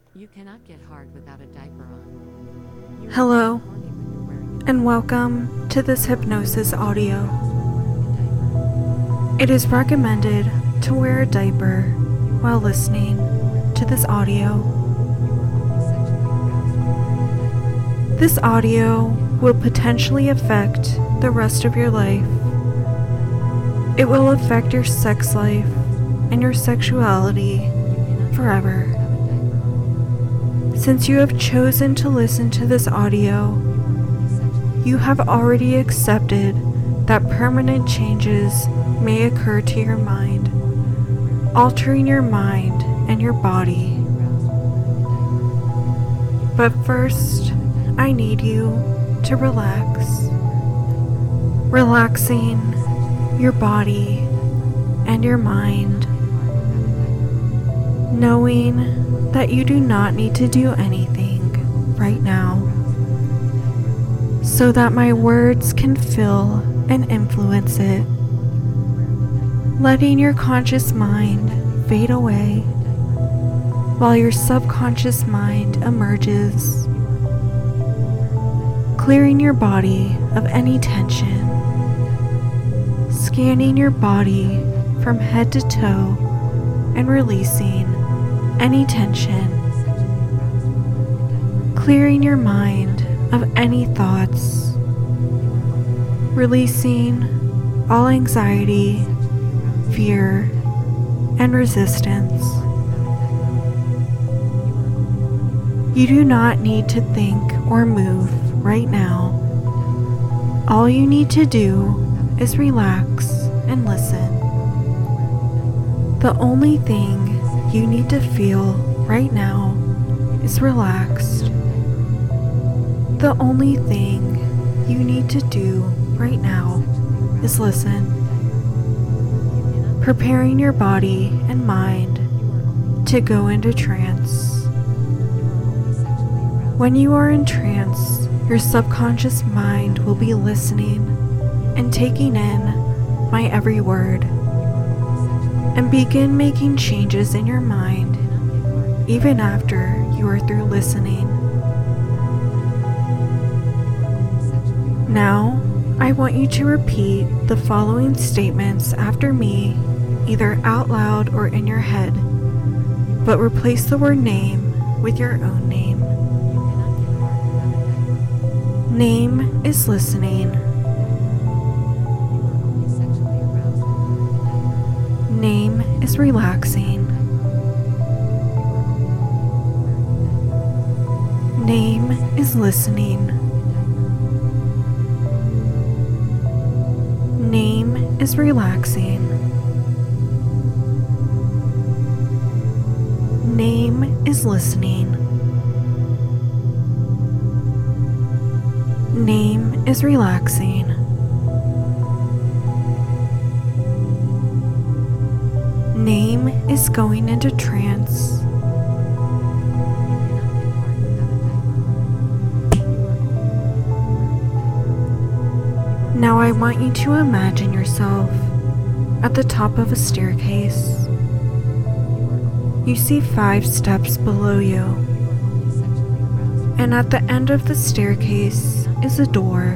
You cannot get hard without a diaper on. Hello, and welcome to this hypnosis audio. It is recommended to wear a diaper while listening to this audio. This audio will potentially affect the rest of your life. It will affect your sex life and your sexuality forever. Since you have chosen to listen to this audio, you have already accepted that permanent changes may occur to your mind, altering your mind and your body. But first, I need you to relax. Relaxing your body and your mind, knowing that you do not need to do anything right now, so that my words can fill and influence it, letting your conscious mind fade away while your subconscious mind emerges, clearing your body of any tension, scanning your body from head to toe and releasing any tension, clearing your mind of any thoughts, releasing all anxiety, fear, and resistance. You do not need to think or move right now. All you need to do is relax and listen. The only thing you need to feel right now is relaxed. The only thing you need to do right now is listen. Preparing your body and mind to go into trance. When you are in trance, your subconscious mind will be listening and taking in my every word, and begin making changes in your mind even after you are through listening. Now, I want you to repeat the following statements after me, either out loud or in your head, but replace the word name with your own name. Name is listening. Name is relaxing. Name is listening. Name is relaxing. Name is listening. Name is relaxing. Name is going into trance. Now I want you to imagine yourself at the top of a staircase. You see 5 steps below you, and at the end of the staircase is a door.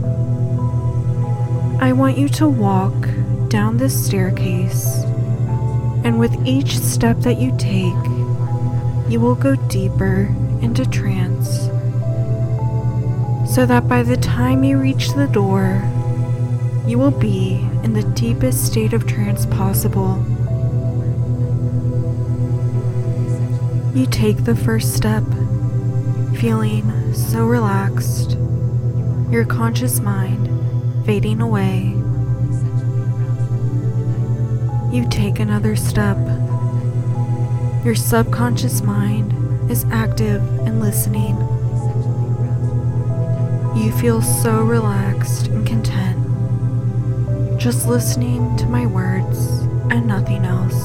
I want you to walk down this staircase, and with each step that you take, you will go deeper into trance, so that by the time you reach the door, you will be in the deepest state of trance possible. You take the first step, feeling so relaxed, your conscious mind fading away. You take another step. Your subconscious mind is active and listening. You feel so relaxed and content, just listening to my words and nothing else.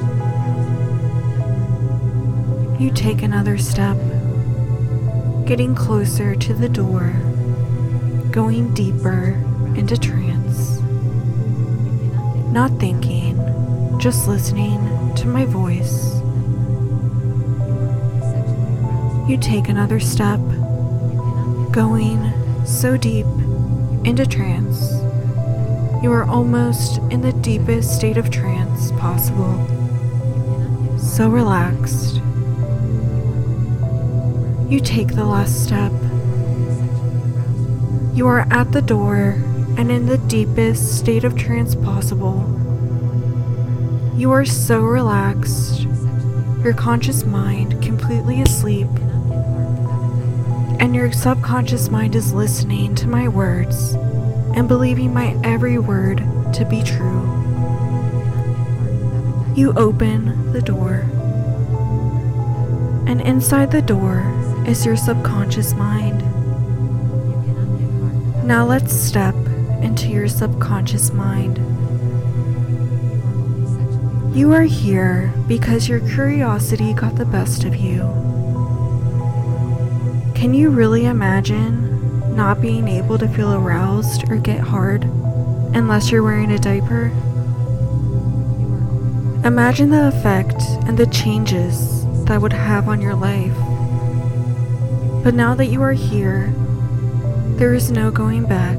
You take another step, getting closer to the door, going deeper into trance. Not thinking, just listening to my voice. you take another step, going so deep into trance. You are almost in the deepest state of trance possible, so relaxed. You take the last step. You are at the door and in the deepest state of trance possible. You are so relaxed, your conscious mind completely asleep, and your subconscious mind is listening to my words and believing my every word to be true. You open the door, and inside the door is your subconscious mind. Now let's step into your subconscious mind. You are here because your curiosity got the best of you. Can you really imagine not being able to feel aroused or get hard unless you're wearing a diaper? Imagine the effect and the changes that would have on your life. But now that you are here, there is no going back.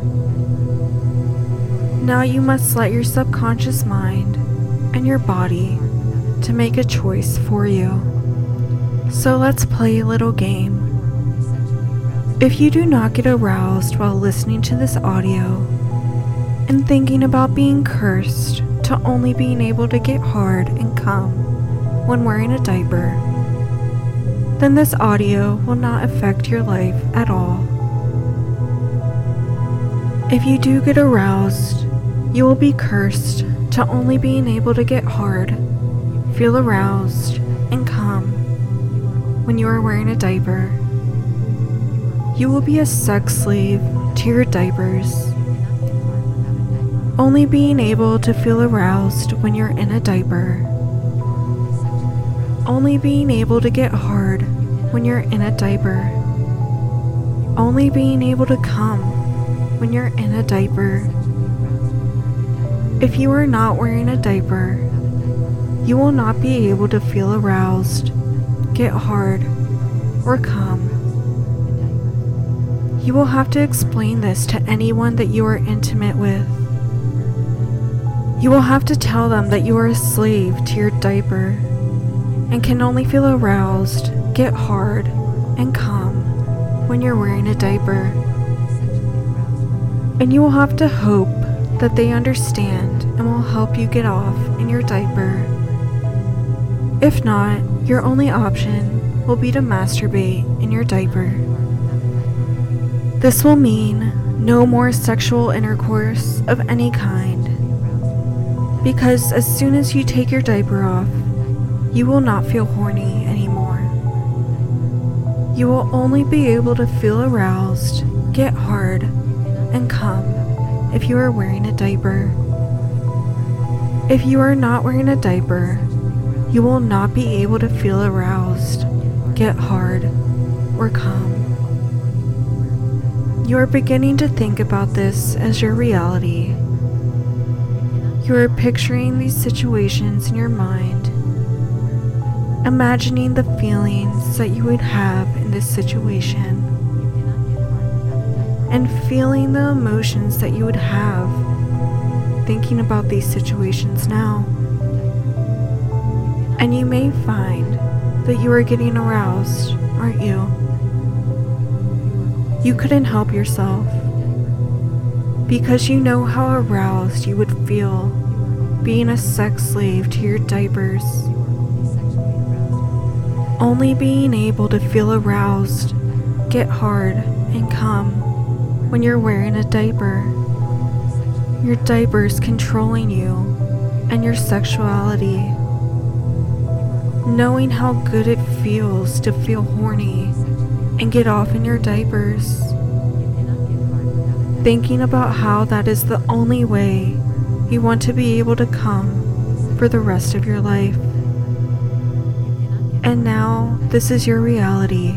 Now you must let your subconscious mind and your body to make a choice for you. So let's play a little game. If you do not get aroused while listening to this audio and thinking about being cursed to only being able to get hard and come when wearing a diaper, then this audio will not affect your life at all. If you do get aroused, you will be cursed to only being able to get hard, feel aroused, and come when you are wearing a diaper. You will be a sex slave to your diapers, only being able to feel aroused when you're in a diaper, only being able to get hard when you're in a diaper, only being able to come when you're in a diaper. If you are not wearing a diaper, you will not be able to feel aroused, get hard, or come. You will have to explain this to anyone that you are intimate with. You will have to tell them that you are a slave to your diaper and can only feel aroused, get hard, and come when you're wearing a diaper. And you will have to hope that they understand and will help you get off in your diaper. If not, your only option will be to masturbate in your diaper. This will mean no more sexual intercourse of any kind, because as soon as you take your diaper off, you will not feel horny anymore. You will only be able to feel aroused, get hard, and come if you are wearing a diaper. If you are not wearing a diaper, you will not be able to feel aroused, get hard, or come. You are beginning to think about this as your reality. You are picturing these situations in your mind, imagining the feelings that you would have in this situation, and feeling the emotions that you would have thinking about these situations now. And you may find that you are getting aroused, aren't you? You couldn't help yourself, because you know how aroused you would feel being a sex slave to your diapers. Only being able to feel aroused, get hard, and come when you're wearing a diaper. Your diapers controlling you and your sexuality. Knowing how good it feels to feel horny and get off in your diapers. Thinking about how that is the only way you want to be able to come for the rest of your life. And now this is your reality.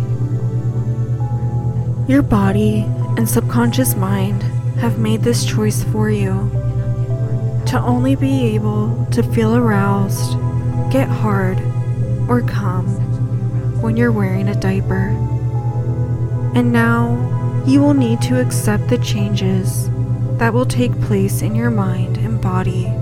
Your body and subconscious mind have made this choice for you to only be able to feel aroused, get hard, or come when you're wearing a diaper. And now you will need to accept the changes that will take place in your mind and body.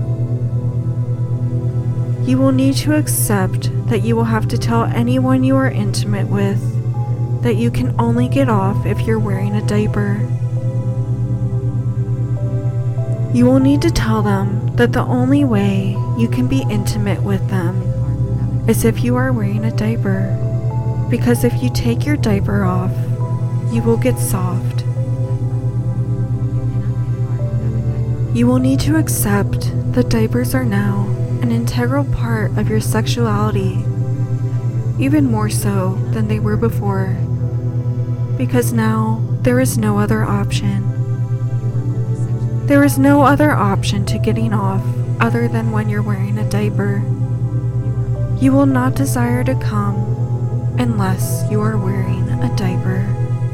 You will need to accept that you will have to tell anyone you are intimate with that you can only get off if you're wearing a diaper. You will need to tell them that the only way you can be intimate with them is if you are wearing a diaper, because if you take your diaper off, you will get soft. You will need to accept that diapers are now an integral part of your sexuality, even more so than they were before, because now there is no other option. There is no other option to getting off other than when you're wearing a diaper. You will not desire to come unless you are wearing a diaper.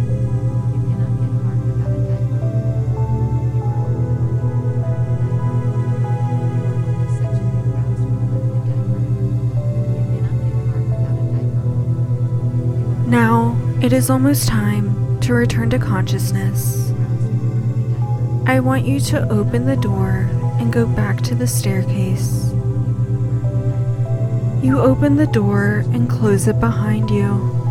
Now, it is almost time to return to consciousness. I want you to open the door and go back to the staircase. You open the door and close it behind you.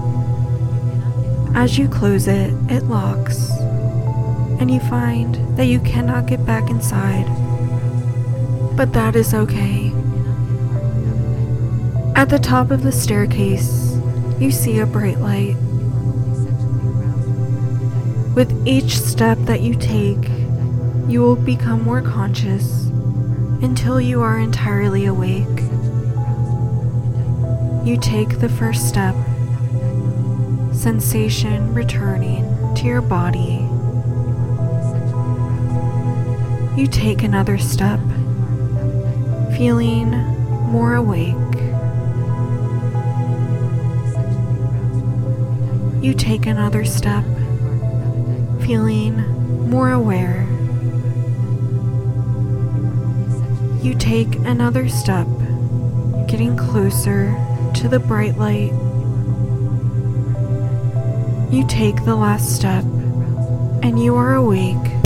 As you close it, it locks, and you find that you cannot get back inside. But that is okay. At the top of the staircase, you see a bright light. With each step that you take, you will become more conscious until you are entirely awake. You take the first step, sensation returning to your body. You take another step, feeling more awake. You take another step, feeling more aware. You take another step, getting closer to the bright light. You take the last step, and you are awake